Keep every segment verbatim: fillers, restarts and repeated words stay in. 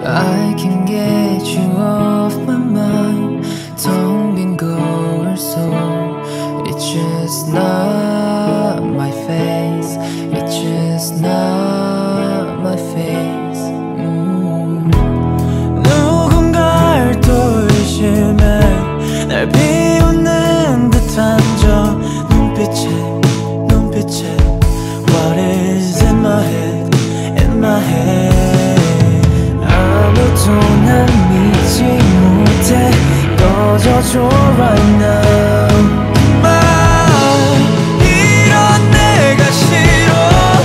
I can't get you off my mind. 텅 빈 거울 속 It's just not my face. It's just not my face. 음. 누군가를 또 의심해 날 비웃는 듯한 저 눈빛에 눈빛에 What is in my head, in my head. 아무도 난 믿지 못해 꺼져줘 right now. 이런 내가 싫어.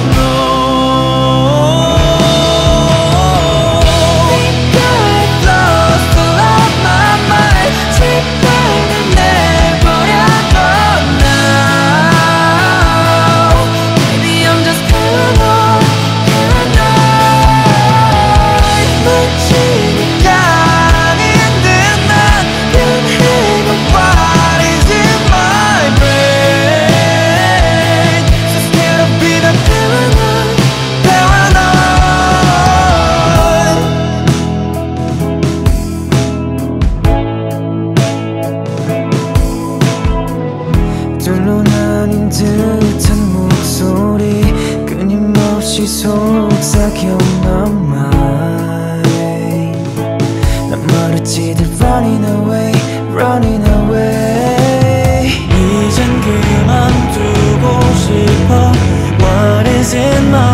둘로 나뉜 듯한 목소리 끊임없이 속삭여 my mind. 난 멀어지듯 running away, running away. 이젠 그만두고 싶어. What is in my